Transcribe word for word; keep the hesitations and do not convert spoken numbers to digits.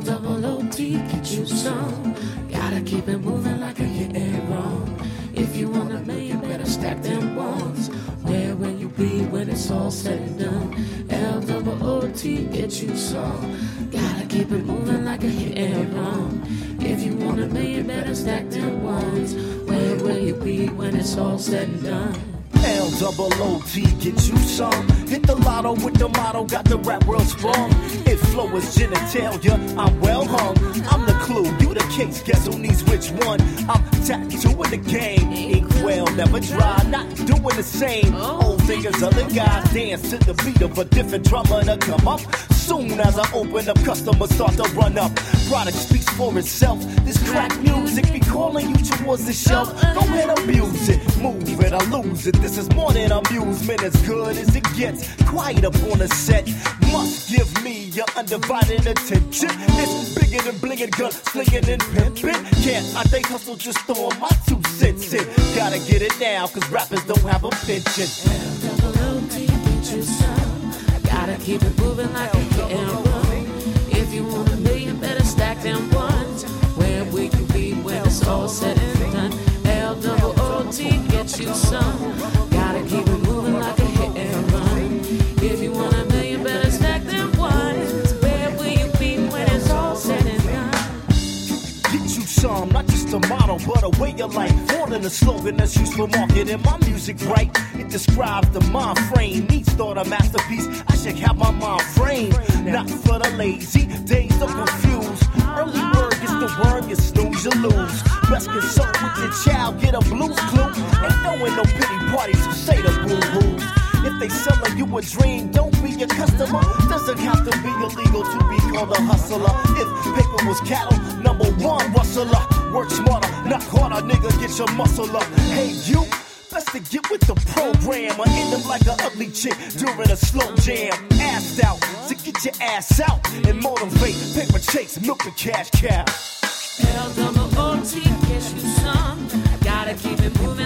double O T, get you some. Gotta keep it moving like a hit and run. If you want a million, better stack them ones. Where will you be when it's all said and done? L double O T, get you some. Gotta keep it moving like a hit and run. If you want a million, better stack them ones. Where will you be when it's all said and done? L double O T, get you some. Hit the lotto with the motto, got the rap world sprung. If flow is genitalia, I'm well hung. I'm the clue, you the case, guess who needs which one? I'm tattooing the game, ink well, never dry, not doing the same. Old niggas, other guys dance to the beat of a different drummer to come up. Soon as I open up, customers start to run up. Product speaks for itself. This crack music be calling you towards the shelf. Go ahead, abuse it, move it, I lose it. This is more than amusement, as good as it gets. Quiet up on the set, must give me your undivided attention. It's bigger than blinging, gun slinging and pimping. Can't I think hustle just throwing my two cents in. Gotta get it now, cause rappers don't have a pension. L double O T, get you some. Gotta keep it moving like a hit and run. If you want a million, better stack them ones. Where will you be when it's all said and done? L double O T, get you some. Gotta keep it moving like a hit and run. If you want a million, better stack them ones. Where will you be when it's all said and done? Get you some, not just a motto, but a way of life. More than a slogan that's used for marketing. My music right, it describes the mind frame. Each thought a masterpiece, I should have my mind frame. Not for the lazy, days are confused. Early word gets the word, you snooze, you lose. Best consult with your child, get a blues clue. Ain't throwing no pity parties, so say the boo-boos. If they selling you a dream, don't be a customer. Doesn't have to be illegal to be called a hustler. If paper was cattle, number one rustler. Work smarter, not harder, nigga, get your muscle up. Hey, you, best to get with the program or end up like an ugly chick during a slow jam. Assed out, so get your ass out and motivate. Paper chase, milk the cash cow. L double O T, get you some. Gotta keep it moving.